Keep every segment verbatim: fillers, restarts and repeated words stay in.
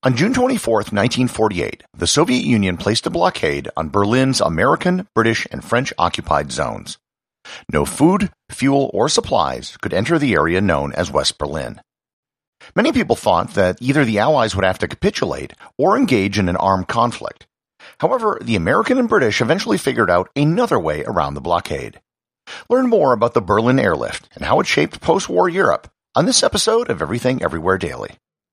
On June twenty-fourth, nineteen forty-eight, the Soviet Union placed a blockade on Berlin's American, British, and French-occupied zones. No food, fuel, or supplies could enter the area known as West Berlin. Many people thought that either the Allies would have to capitulate or engage in an armed conflict. However, the American and British eventually figured out another way around the blockade. Learn more about the Berlin airlift and how it shaped post-war Europe on this episode of Everything Everywhere Daily.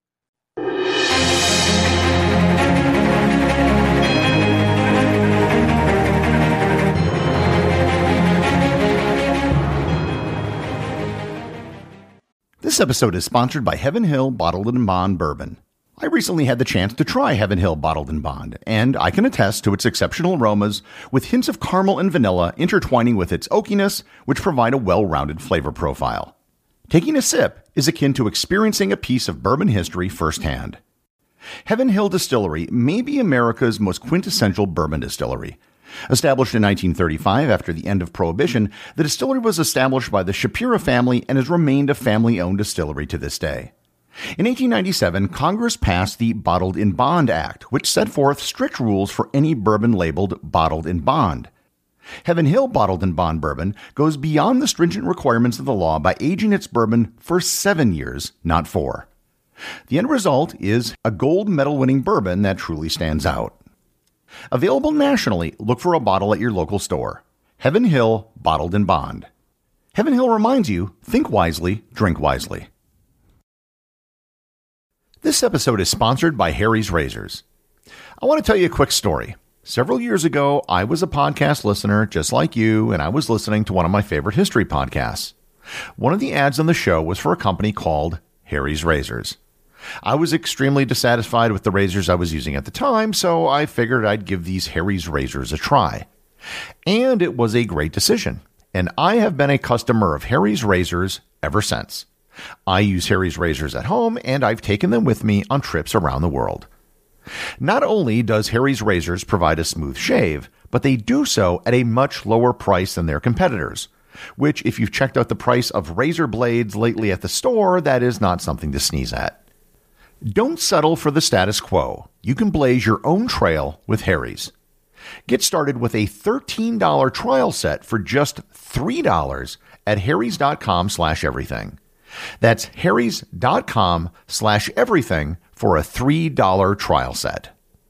This episode is sponsored by Heaven Hill Bottled and Bond Bourbon. I recently had the chance to try Heaven Hill Bottled and Bond, and I can attest to its exceptional aromas with hints of caramel and vanilla intertwining with its oakiness, which provide a well-rounded flavor profile. Taking a sip is akin to experiencing a piece of bourbon history firsthand. Heaven Hill Distillery may be America's most quintessential bourbon distillery. Established in nineteen thirty-five after the end of Prohibition, the distillery was established by the Shapira family and has remained a family-owned distillery to this day. In eighteen ninety-seven, Congress passed the Bottled in Bond Act, which set forth strict rules for any bourbon labeled Bottled in Bond. Heaven Hill Bottled in Bond Bourbon goes beyond the stringent requirements of the law by aging its bourbon for seven years, not four. The end result is a gold medal-winning bourbon that truly stands out. Available nationally, look for a bottle at your local store. Heaven Hill Bottled in Bond. Heaven Hill reminds you, think wisely, drink wisely. This episode is sponsored by Harry's Razors. I want to tell you a quick story. Several years ago, I was a podcast listener just like you, and I was listening to one of my favorite history podcasts. One of the ads on the show was for a company called Harry's Razors. I was extremely dissatisfied with the razors I was using at the time, so I figured I'd give these Harry's Razors a try. And it was a great decision, and I have been a customer of Harry's Razors ever since. I use Harry's Razors at home, and I've taken them with me on trips around the world. Not only does Harry's Razors provide a smooth shave, but they do so at a much lower price than their competitors, which, if you've checked out the price of razor blades lately at the store, that is not something to sneeze at. Don't settle for the status quo. You can blaze your own trail with Harry's. Get started with a thirteen dollars trial set for just three dollars at harrys.com slash everything. That's harrys.com slash everything for a three dollars trial set.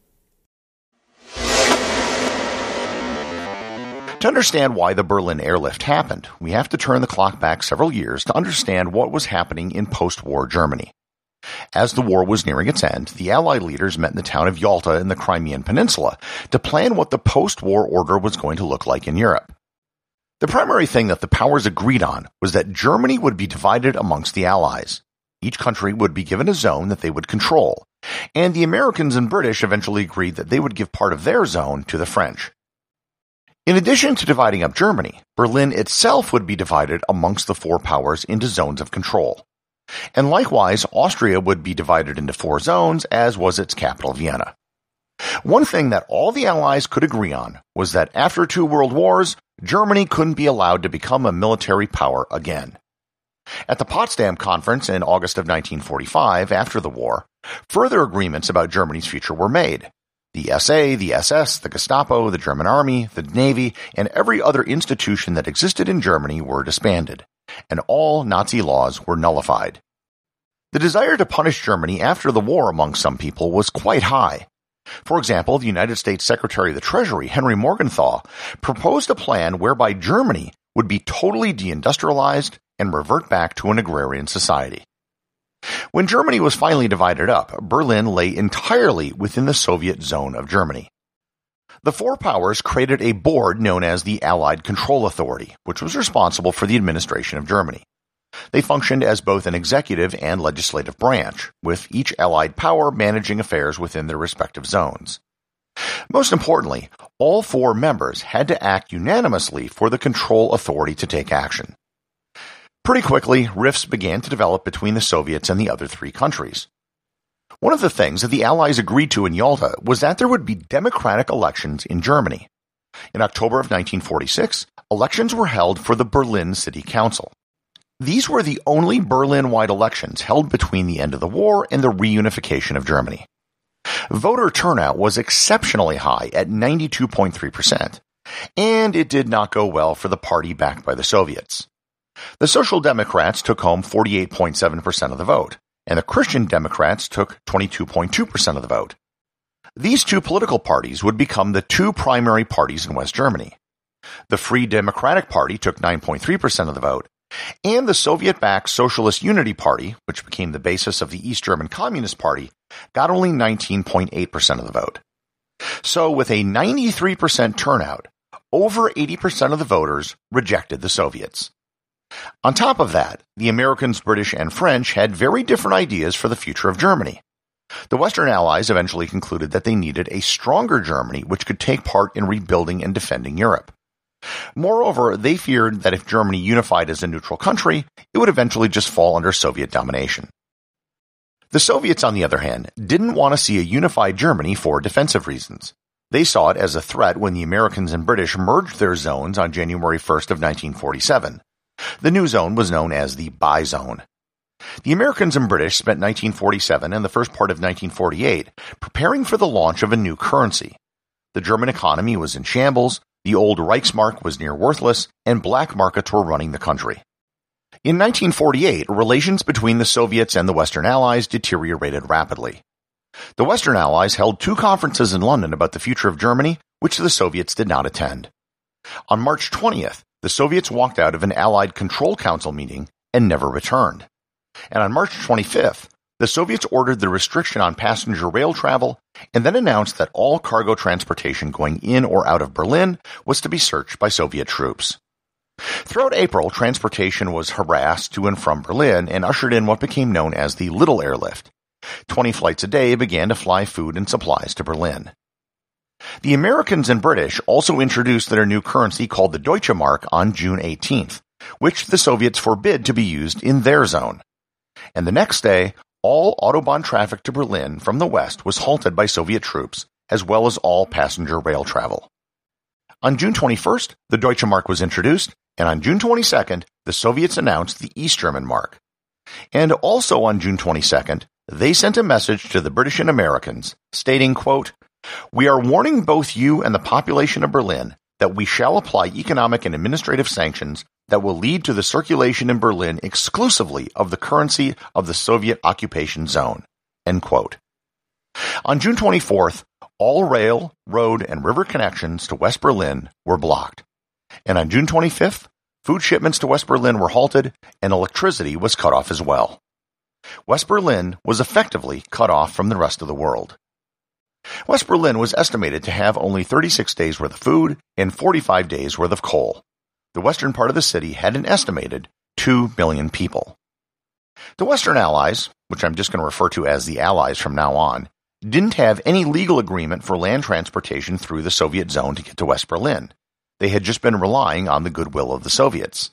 To understand why the Berlin airlift happened, we have to turn the clock back several years to understand what was happening in post-war Germany. As the war was nearing its end, the Allied leaders met in the town of Yalta in the Crimean Peninsula to plan what the post-war order was going to look like in Europe. The primary thing that the powers agreed on was that Germany would be divided amongst the Allies. Each country would be given a zone that they would control, and the Americans and British eventually agreed that they would give part of their zone to the French. In addition to dividing up Germany, Berlin itself would be divided amongst the four powers into zones of control. And likewise, Austria would be divided into four zones, as was its capital, Vienna. One thing that all the Allies could agree on was that after two world wars, Germany couldn't be allowed to become a military power again. At the Potsdam Conference in August of nineteen forty-five, after the war, further agreements about Germany's future were made. The S A, the S S, the Gestapo, the German Army, the Navy, and every other institution that existed in Germany were disbanded, and all Nazi laws were nullified. The desire to punish Germany after the war among some people was quite high. For example, the United States Secretary of the Treasury, Henry Morgenthau, proposed a plan whereby Germany would be totally deindustrialized and revert back to an agrarian society. When Germany was finally divided up, Berlin lay entirely within the Soviet zone of Germany. The four powers created a board known as the Allied Control Authority, which was responsible for the administration of Germany. They functioned as both an executive and legislative branch, with each Allied power managing affairs within their respective zones. Most importantly, all four members had to act unanimously for the control authority to take action. Pretty quickly, rifts began to develop between the Soviets and the other three countries. One of the things that the Allies agreed to in Yalta was that there would be democratic elections in Germany. In October of nineteen forty-six, elections were held for the Berlin City Council. These were the only Berlin-wide elections held between the end of the war and the reunification of Germany. Voter turnout was exceptionally high at ninety-two point three percent, and it did not go well for the party backed by the Soviets. The Social Democrats took home forty-eight point seven percent of the vote, and the Christian Democrats took twenty-two point two percent of the vote. These two political parties would become the two primary parties in West Germany. The Free Democratic Party took nine point three percent of the vote, and the Soviet-backed Socialist Unity Party, which became the basis of the East German Communist Party, got only nineteen point eight percent of the vote. So with a ninety-three percent turnout, over eighty percent of the voters rejected the Soviets. On top of that, the Americans, British, and French had very different ideas for the future of Germany. The Western Allies eventually concluded that they needed a stronger Germany which could take part in rebuilding and defending Europe. Moreover, they feared that if Germany unified as a neutral country, it would eventually just fall under Soviet domination. The Soviets, on the other hand, didn't want to see a unified Germany for defensive reasons. They saw it as a threat when the Americans and British merged their zones on January first of nineteen forty-seven. The new zone was known as the Buy Zone. The Americans and British spent nineteen forty-seven and the first part of nineteen forty-eight preparing for the launch of a new currency. The German economy was in shambles, the old Reichsmark was near worthless, and black markets were running the country. In nineteen forty-eight, relations between the Soviets and the Western Allies deteriorated rapidly. The Western Allies held two conferences in London about the future of Germany, which the Soviets did not attend. On March twentieth, the Soviets walked out of an Allied Control Council meeting and never returned. And on March twenty-fifth, the Soviets ordered the restriction on passenger rail travel and then announced that all cargo transportation going in or out of Berlin was to be searched by Soviet troops. Throughout April, transportation was harassed to and from Berlin and ushered in what became known as the Little Airlift. Twenty flights a day began to fly food and supplies to Berlin. The Americans and British also introduced their new currency called the Deutsche Mark on June eighteenth, which the Soviets forbid to be used in their zone. And the next day, all Autobahn traffic to Berlin from the west was halted by Soviet troops, as well as all passenger rail travel. On June twenty-first, the Deutsche Mark was introduced, and on June twenty-second, the Soviets announced the East German Mark. And also on June twenty-second, they sent a message to the British and Americans, stating, quote, "We are warning both you and the population of Berlin that we shall apply economic and administrative sanctions that will lead to the circulation in Berlin exclusively of the currency of the Soviet occupation zone." End quote. On June twenty-fourth, all rail, road, and river connections to West Berlin were blocked. And on June twenty-fifth, food shipments to West Berlin were halted and electricity was cut off as well. West Berlin was effectively cut off from the rest of the world. West Berlin was estimated to have only thirty-six days worth of food and forty-five days worth of coal. The western part of the city had an estimated two million people. The Western Allies, which I'm just going to refer to as the Allies from now on, didn't have any legal agreement for land transportation through the Soviet zone to get to West Berlin. They had just been relying on the goodwill of the Soviets.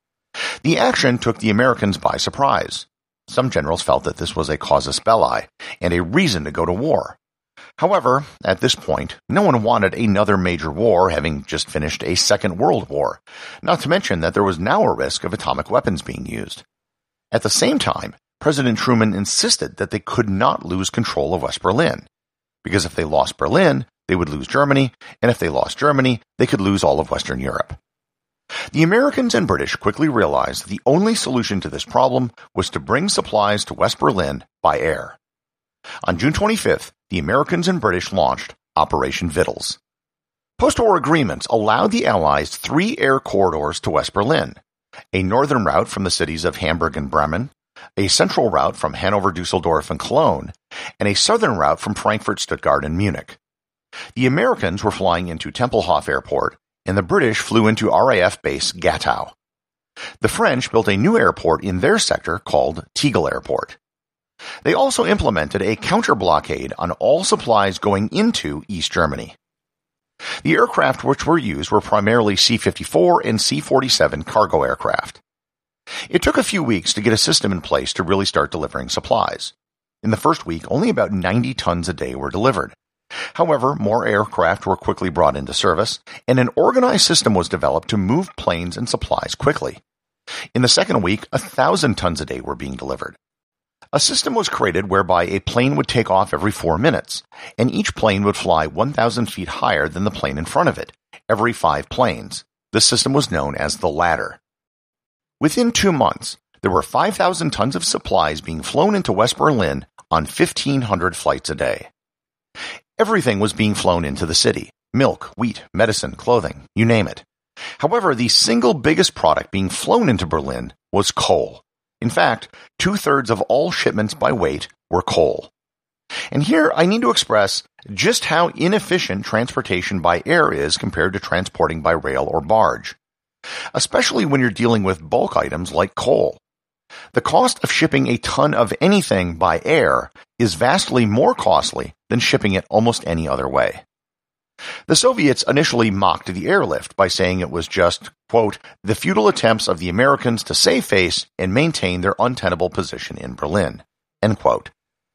The action took the Americans by surprise. Some generals felt that this was a casus belli and a reason to go to war. However, at this point, no one wanted another major war, having just finished a Second World War, not to mention that there was now a risk of atomic weapons being used. At the same time, President Truman insisted that they could not lose control of West Berlin, because if they lost Berlin, they would lose Germany, and if they lost Germany, they could lose all of Western Europe. The Americans and British quickly realized the only solution to this problem was to bring supplies to West Berlin by air. On June twenty-fifth, the Americans and British launched Operation Vittles. Post-war agreements allowed the Allies three air corridors to West Berlin, a northern route from the cities of Hamburg and Bremen, a central route from Hanover, Dusseldorf, and Cologne, and a southern route from Frankfurt, Stuttgart, and Munich. The Americans were flying into Tempelhof Airport, and the British flew into R A F base Gatow. The French built a new airport in their sector called Tegel Airport. They also implemented a counter-blockade on all supplies going into East Germany. The aircraft which were used were primarily C fifty-four and C forty-seven cargo aircraft. It took a few weeks to get a system in place to really start delivering supplies. In the first week, only about ninety tons a day were delivered. However, more aircraft were quickly brought into service, and an organized system was developed to move planes and supplies quickly. In the second week, a thousand tons a day were being delivered. A system was created whereby a plane would take off every four minutes, and each plane would fly one thousand feet higher than the plane in front of it, every five planes. This system was known as the ladder. Within two months, there were five thousand tons of supplies being flown into West Berlin on fifteen hundred flights a day. Everything was being flown into the city: milk, wheat, medicine, clothing, you name it. However, the single biggest product being flown into Berlin was coal. In fact, two-thirds of all shipments by weight were coal. And here I need to express just how inefficient transportation by air is compared to transporting by rail or barge, especially when you're dealing with bulk items like coal. The cost of shipping a ton of anything by air is vastly more costly than shipping it almost any other way. The Soviets initially mocked the airlift by saying it was just, quote, the futile attempts of the Americans to save face and maintain their untenable position in Berlin, end quote.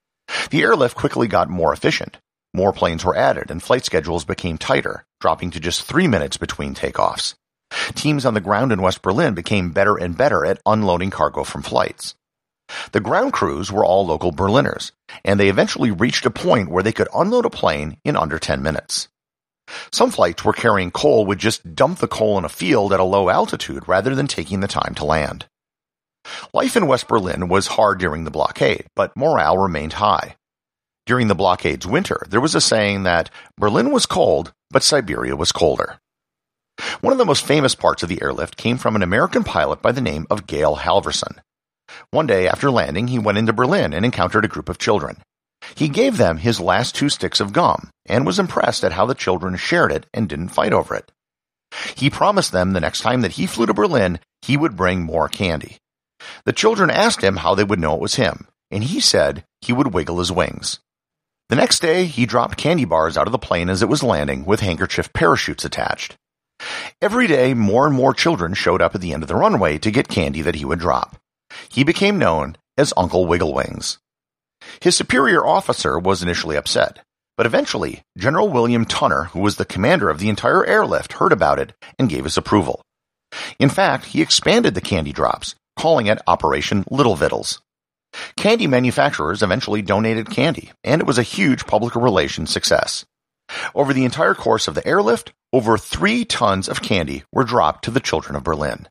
The airlift quickly got more efficient. More planes were added and flight schedules became tighter, dropping to just three minutes between takeoffs. Teams on the ground in West Berlin became better and better at unloading cargo from flights. The ground crews were all local Berliners, and they eventually reached a point where they could unload a plane in under ten minutes. Some flights where carrying coal would just dump the coal in a field at a low altitude rather than taking the time to land. Life in West Berlin was hard during the blockade, but morale remained high. During the blockade's winter, there was a saying that Berlin was cold, but Siberia was colder. One of the most famous parts of the airlift came from an American pilot by the name of Gale Halvorson. One day after landing, he went into Berlin and encountered a group of children. He gave them his last two sticks of gum and was impressed at how the children shared it and didn't fight over it. He promised them the next time that he flew to Berlin, he would bring more candy. The children asked him how they would know it was him, and he said he would wiggle his wings. The next day, he dropped candy bars out of the plane as it was landing with handkerchief parachutes attached. Every day, more and more children showed up at the end of the runway to get candy that he would drop. He became known as Uncle Wigglewings. His superior officer was initially upset, but eventually General William Tunner, who was the commander of the entire airlift, heard about it and gave his approval. In fact, he expanded the candy drops, calling it Operation Little Vittles. Candy manufacturers eventually donated candy, and it was a huge public relations success. Over the entire course of the airlift, over three tons of candy were dropped to the children of Berlin.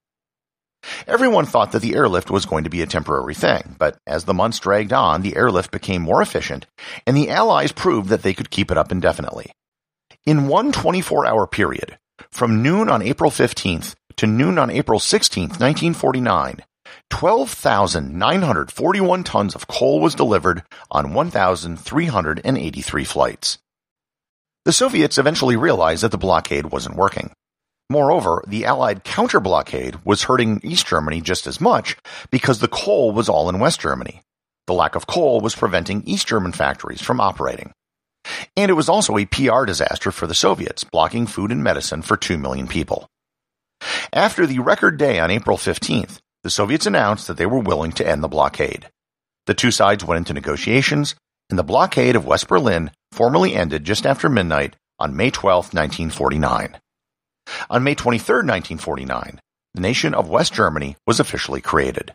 Everyone thought that the airlift was going to be a temporary thing, but as the months dragged on, the airlift became more efficient, and the Allies proved that they could keep it up indefinitely. In one twenty-four hour period, from noon on April fifteenth to noon on April sixteenth, nineteen forty-nine, twelve thousand nine hundred forty-one tons of coal was delivered on one thousand three hundred eighty-three flights. The Soviets eventually realized that the blockade wasn't working. Moreover, the Allied counter-blockade was hurting East Germany just as much because the coal was all in West Germany. The lack of coal was preventing East German factories from operating. And it was also a P R disaster for the Soviets, blocking food and medicine for two million people. After the record day on April fifteenth, the Soviets announced that they were willing to end the blockade. The two sides went into negotiations, and the blockade of West Berlin formally ended just after midnight on May twelfth, nineteen forty-nine. On May twenty-third, nineteen forty-nine, the nation of West Germany was officially created.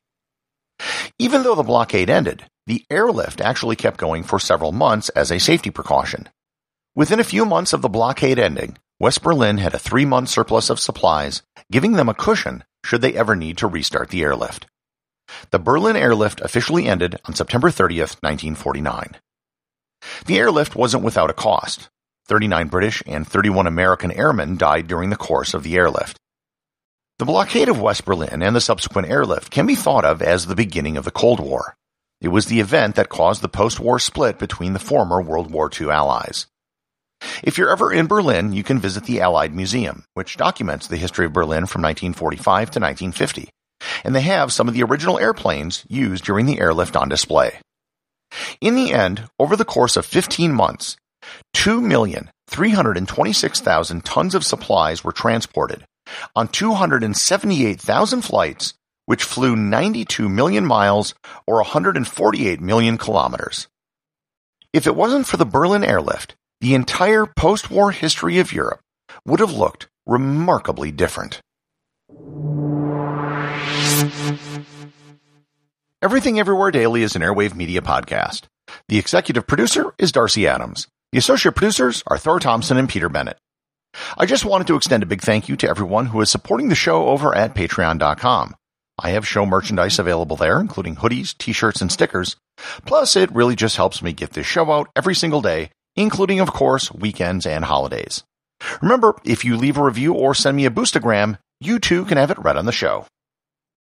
Even though the blockade ended, the airlift actually kept going for several months as a safety precaution. Within a few months of the blockade ending, West Berlin had a three-month surplus of supplies, giving them a cushion should they ever need to restart the airlift. The Berlin airlift officially ended on September thirtieth, nineteen forty-nine. The airlift wasn't without a cost. thirty-nine British and thirty-one American airmen died during the course of the airlift. The blockade of West Berlin and the subsequent airlift can be thought of as the beginning of the Cold War. It was the event that caused the post-war split between the former World War Two allies. If you're ever in Berlin, you can visit the Allied Museum, which documents the history of Berlin from nineteen forty-five to nineteen fifty, and they have some of the original airplanes used during the airlift on display. In the end, over the course of fifteen months, two million three hundred twenty-six thousand tons of supplies were transported on two hundred seventy-eight thousand flights, which flew ninety-two million miles or one hundred forty-eight million kilometers. If it wasn't for the Berlin airlift, the entire post-war history of Europe would have looked remarkably different. Everything Everywhere Daily is an Airwave Media podcast. The executive producer is Darcy Adams. The associate producers are Thor Thompson and Peter Bennett. I just wanted to extend a big thank you to everyone who is supporting the show over at patreon dot com. I have show merchandise available there, including hoodies, t-shirts, and stickers. Plus, it really just helps me get this show out every single day, including, of course, weekends and holidays. Remember, if you leave a review or send me a boostagram, you too can have it read on the show.